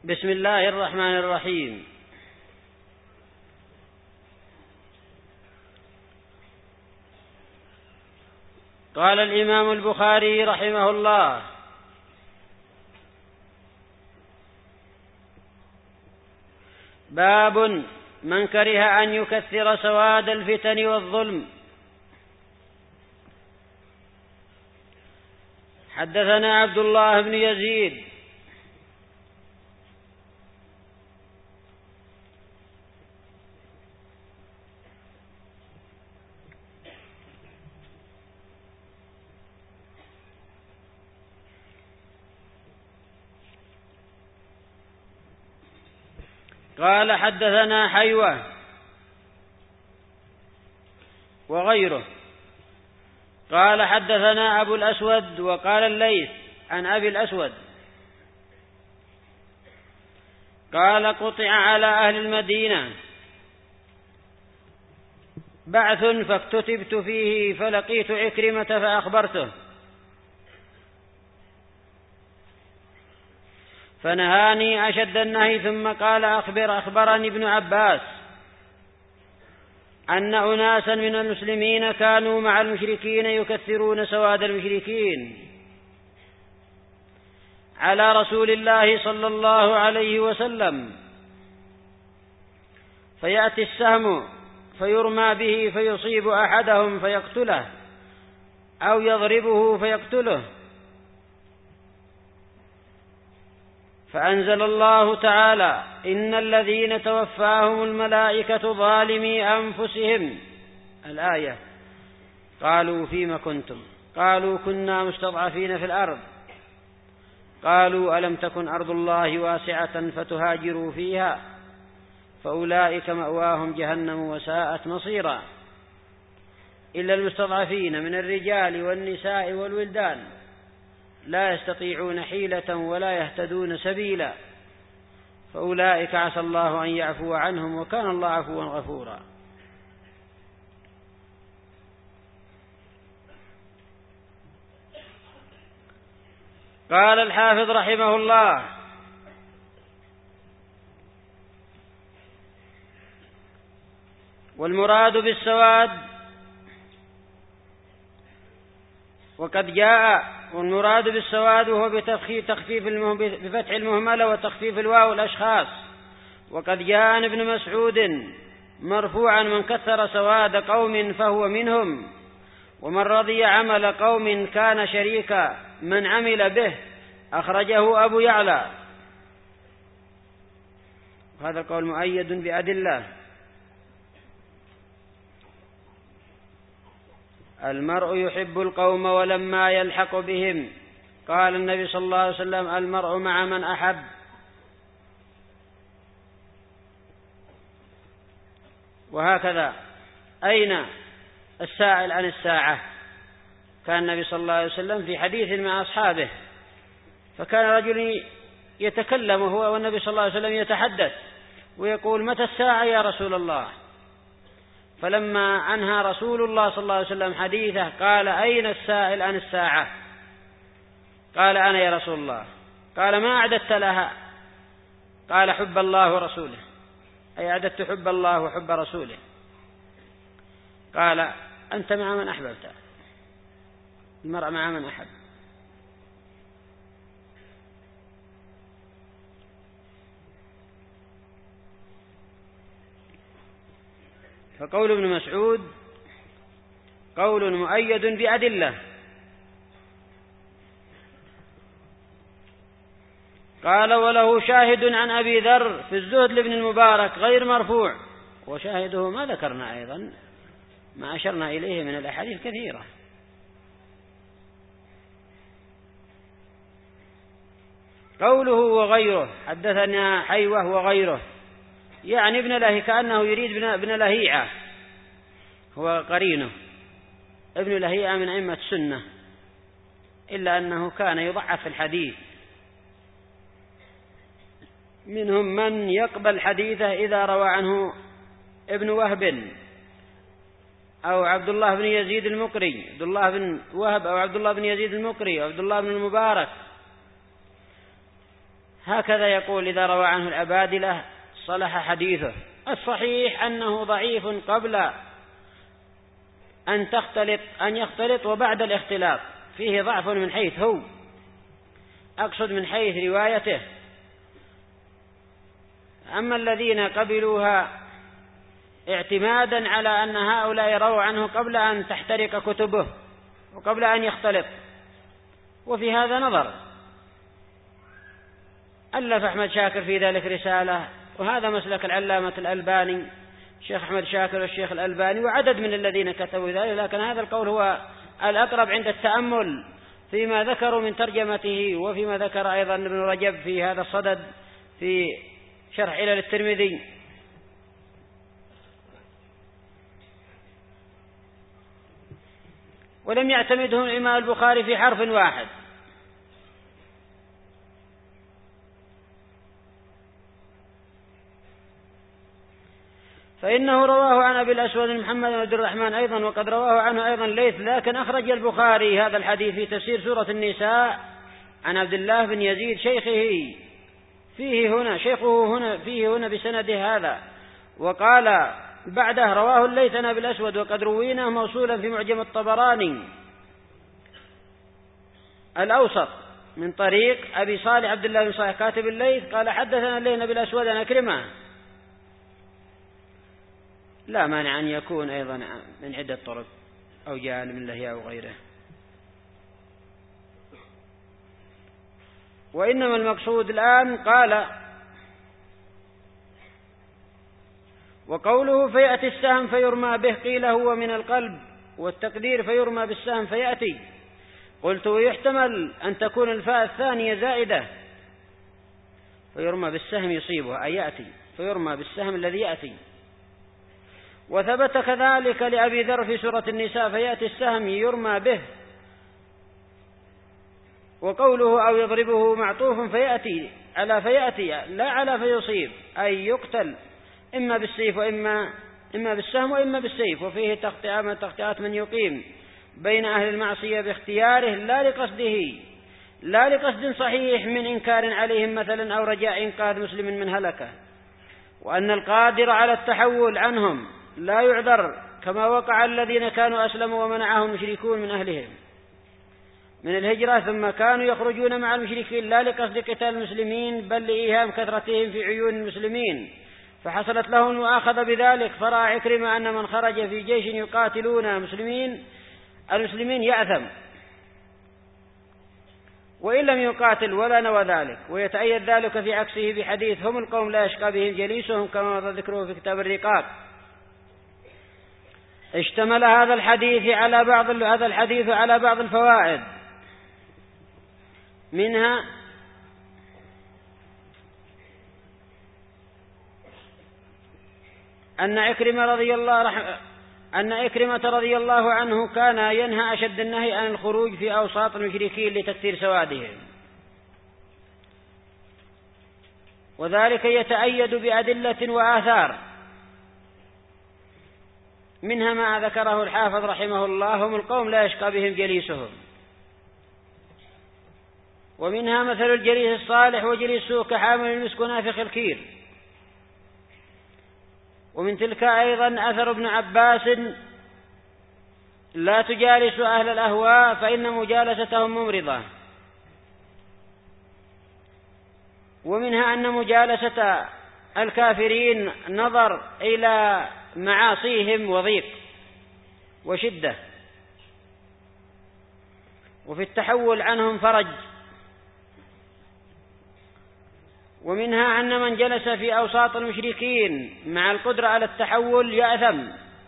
بسم الله الرحمن الرحيم. قال الإمام البخاري رحمه الله: باب من كره أن يكثر سواد الفتن والظلم. حدثنا عبد الله بن يزيد قال حدثنا حيوة وغيره قال حدثنا أبو الأسود وقال الليث عن أبي الأسود قال قطع على أهل المدينة بعث فاكتتبت فيه فلقيت عكرمة فأخبرته فنهاني أشد النهي ثم قال أخبرني ابن عباس أن أناسا من المسلمين كانوا مع المشركين يكثرون سواد المشركين على رسول الله صلى الله عليه وسلم، فيأتي السهم فيرمى به فيصيب أحدهم فيقتله أو يضربه فيقتله، فأنزل الله تعالى: إن الذين توفاهم الملائكة ظالمي أنفسهم، الآية. قالوا فيما كنتم؟ قالوا كنا مستضعفين في الأرض. قالوا ألم تكن أرض الله واسعة فتهاجروا فيها، فأولئك مأواهم جهنم وساءت مصيرا، إلا المستضعفين من الرجال والنساء والولدان لا يستطيعون حيلة ولا يهتدون سبيلا، فأولئك عسى الله أن يعفو عنهم وكان الله عفوا غفورا. قال الحافظ رحمه الله: والمراد بالسواد وقد جاء، والمراد بالسواد وهو بفتح المهملة وتخفيف الواو الأشخاص، وقد جاء عن ابن مسعود مرفوعا: من كثر سواد قوم فهو منهم، ومن رضي عمل قوم كان شريك من عمل به. أخرجه أبو يعلى. وهذا القول مؤيد بأدلة. المرء يحب القوم ولما يلحق بهم، قال النبي صلى الله عليه وسلم: المرء مع من أحب. وهكذا أين السائل عن الساعة؟ كان النبي صلى الله عليه وسلم في حديث مع أصحابه، فكان رجل يتكلم هو والنبي صلى الله عليه وسلم يتحدث ويقول: متى الساعة يا رسول الله؟ فلما أنهى رسول الله صلى الله عليه وسلم حديثه قال: أين السائل عن الساعة؟ قال: أنا يا رسول الله. قال: ما أعددت لها؟ قال: حب الله ورسوله، أي أعددت حب الله وحب رسوله. قال: أنت مع من أحببت، المرء مع من أحب. فقول ابن مسعود قول مؤيد بأدلة. قال: وله شاهد عن أبي ذر في الزهد لابن المبارك غير مرفوع، وشاهده ما ذكرنا أيضا، ما أشرنا إليه من الأحاديث كثيرة. قوله وغيره، حدثنا حيوة وغيره، يعني ابن لهيعة، كأنه يريد ابن لهيعة، هو قرينه. ابن لهيعة من أئمة السنة، إلا أنه كان يضعف الحديث، منهم من يقبل حديثه إذا روى عنه ابن وهب أو عبد الله بن يزيد المقري، عبد الله بن وهب أو عبد الله بن يزيد المقري أو عبد الله بن المبارك، هكذا يقول: إذا روى عنه العبادلة صلح حديثه. الصحيح أنه ضعيف قبل أن يختلط وبعد الاختلاط، فيه ضعف من حيث هو، أقصد من حيث روايته. أما الذين قبلوها اعتمادا على أن هؤلاء رووا عنه قبل أن تحترق كتبه وقبل أن يختلط، وفي هذا نظر. ألف أحمد شاكر في ذلك رسالة، وهذا مسلك العلامة الألباني، الشيخ أحمد شاكر والشيخ الألباني وعدد من الذين كتبوا ذلك، لكن هذا القول هو الأقرب عند التأمل فيما ذكروا من ترجمته، وفيما ذكر أيضا ابن رجب في هذا الصدد في شرح علل الترمذي. ولم يعتمدهم الإمام البخاري في حرف واحد، فإنه رواه عن أبي الأسود محمد بن عبد الرحمن أيضا، وقد رواه عنه أيضا الليث، لكن أخرج البخاري هذا الحديث في تفسير سورة النساء عن عبد الله بن يزيد شيخه فيه هنا بسنده هذا، وقال بعده: رواه الليث عن أبي الأسود، وقد رويناه موصولا في معجم الطبراني الأوسط من طريق أبي صالح عبد الله بن صالح كاتب الليث قال: حدثنا الليث أبي الأسود عن عكرمة. لا مانع أن يكون أيضا من عدة طرق أو جاء من الله أو غيره. وإنما المقصود الآن قال: وقوله فيأتي السهم فيرمى به، قيل هو من القلب، والتقدير فيرمى بالسهم فيأتي. قلت: ويحتمل أن تكون الفاء الثانية زائدة، فيرمى بالسهم يصيبه أي يأتي، فيرمى بالسهم الذي يأتي. وثبت كذلك لأبي ذر في سورة النساء: فيأتي السهم يرمى به. وقوله أو يضربه معطوف فيأتي على فيأتي لا على فيصيب، أي يقتل إما بالسيف وإما بالسهم وإما بالسيف. وفيه تخطئات من يقيم بين أهل المعصية باختياره لا لقصد صحيح من إنكار عليهم مثلا أو رجاء إنقاذ مسلم من هلكه. وأن القادر على التحول عنهم لا يعذر، كما وقع الذين كانوا أسلموا ومنعهم المشركون من أهلهم من الهجرة، ثم كانوا يخرجون مع المشركين لا لقصد قتال المسلمين بل لإيهام كثرتهم في عيون المسلمين، فحصلت لهم المؤاخذة بذلك. فرأى عكرمة أن من خرج في جيش يقاتلون المسلمين يأثم، وإن لم يقاتل ولا نوى ذلك. ويتأيد ذلك في عكسه بحديث: هم القوم لا يشقى بهم جليسهم، كما ذكره في كتاب الرقاق. اشتمل هذا الحديث على بعض الفوائد، منها أن عكرمة رضي الله عنه كان ينهى أشد النهي عن الخروج في أوساط المشركين لتكثير سوادهم، وذلك يتأيد بأدلة وآثار، منها ما ذكره الحافظ رحمه الله: هم القوم لا يشقى بهم جليسهم. ومنها مثل الجليس الصالح وجليس السوء كحامل المسك ونافخ الكير. ومن تلك أيضا أثر ابن عباس: لا تجالسوا أهل الأهواء فإن مجالستهم ممرضة. ومنها أن مجالسة الكافرين نظر إلى معاصيهم وضيق وشدة، وفي التحول عنهم فرج. ومنها أن من جلس في أوساط المشركين مع القدرة على التحول يأثم.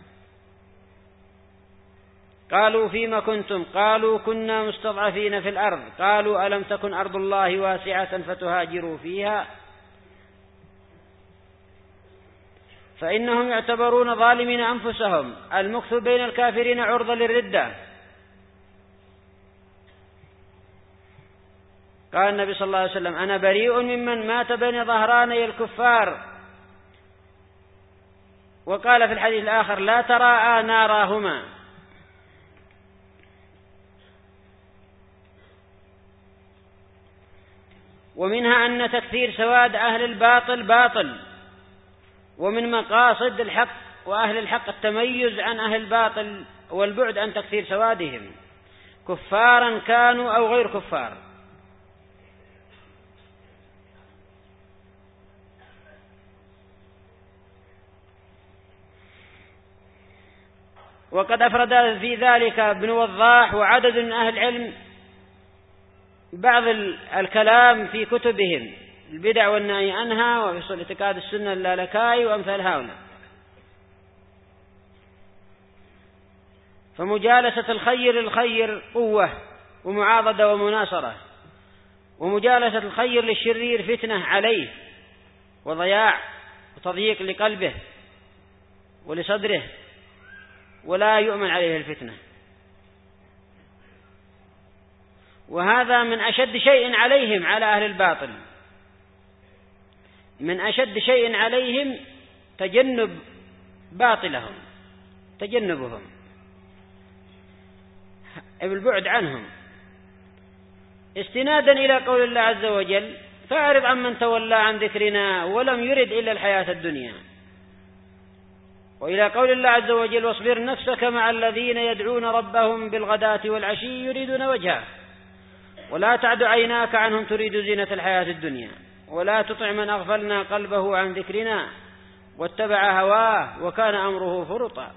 قالوا: فيما كنتم؟ قالوا: كنا مستضعفين في الأرض. قالوا: ألم تكن أرض الله واسعة فتهاجروا فيها؟ فإنهم يعتبرون ظالمين أنفسهم. المكث بين الكافرين عرضة للردة. قال النبي صلى الله عليه وسلم: أنا بريء ممن مات بين ظهراني الكفار. وقال في الحديث الآخر: لا تراءى ناراهما. ومنها أن تكثير سواد أهل الباطل باطل، ومن مقاصد الحق وأهل الحق التميز عن أهل الباطل والبعد عن تكثير سوادهم، كفارا كانوا أو غير كفار. وقد أفرد في ذلك ابن وضاح وعدد من أهل العلم بعض الكلام في كتبهم البدع والنهي عنها وفي أصول اعتقاد السنة اللالكائي وأمثال هؤلاء. فمجالسة الخير للخير قوة ومعاضدة ومناصرة، ومجالسة الخير للشرير فتنة عليه وضياع وتضييق لقلبه ولصدره، ولا يؤمن عليه الفتنة. وهذا من أشد شيء عليهم على أهل الباطل، من أشد شيء عليهم تجنب باطلهم، تجنبهم البعد عنهم، استنادا إلى قول الله عز وجل: فأعرض عمن تولى عن ذكرنا ولم يرد إلا الحياة الدنيا. وإلى قول الله عز وجل: واصبر نفسك مع الذين يدعون ربهم بالغداة والعشي يريدون وجهه ولا تعد عيناك عنهم تريد زينة الحياة الدنيا ولا تطع من أغفلنا قلبه عن ذكرنا واتبع هواه وكان أمره فرطا.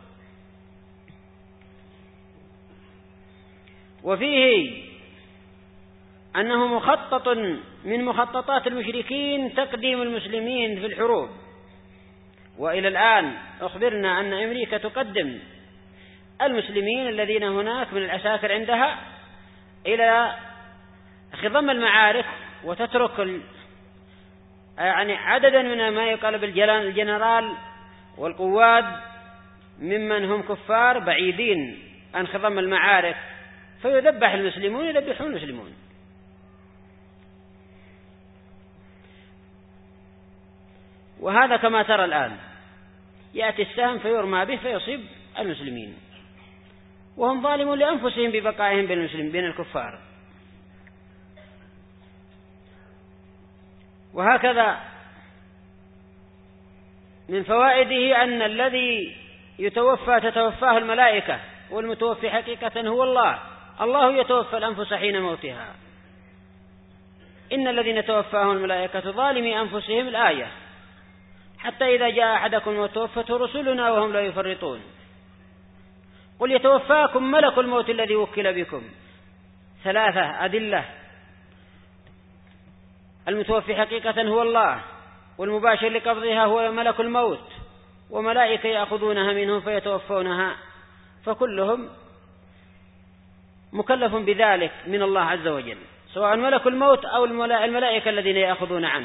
وفيه أنه مخطط من مخططات المشركين تقديم المسلمين في الحروب، وإلى الآن أخبرنا أن أمريكا تقدم المسلمين الذين هناك من العساكر عندها إلى خضم المعارك، وتترك يعني عددا من ما يقال بالجنرال والقواد ممن هم كفار بعيدين عن خضم المعارك، فيذبح المسلمون يذبحون المسلمون. وهذا كما ترى الآن، يأتي السهم فيرمى به فيصيب المسلمين، وهم ظالمون لأنفسهم ببقائهم بين الكفار. وهكذا من فوائده أن الذي تتوفاه الملائكة، والمتوفي حقيقة هو الله. الله يتوفى الأنفس حين موتها. إن الذين توفاهم الملائكة ظالمي أنفسهم الآية، حتى إذا جاء أحدكم وتوفته رسلنا وهم لا يفرطون. قل يتوفاكم ملك الموت الذي وكل بكم. 3 أدلة: المتوفي حقيقة هو الله، والمباشر لقبضها هو ملك الموت، وملائكة يأخذونها منهم فيتوفونها، فكلهم مكلف بذلك من الله عز وجل، سواء ملك الموت أو الملائكة الذين يأخذون عنه.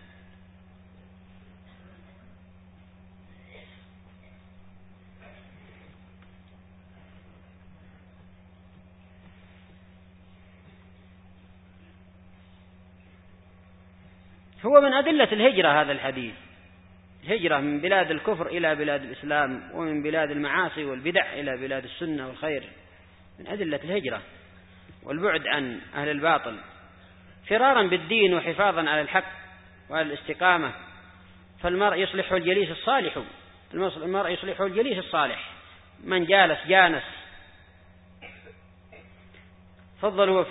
هو من أدلة الهجرة هذا الحديث، الهجرة من بلاد الكفر إلى بلاد الإسلام، ومن بلاد المعاصي والبدع إلى بلاد السنة والخير، من أدلة الهجرة والبعد عن أهل الباطل، فرارا بالدين وحفاظا على الحق وعلى الاستقامة. فالمرء يصلح الجليس الصالح، المرء يصلح الجليس الصالح، من جالس جانس. فضلوا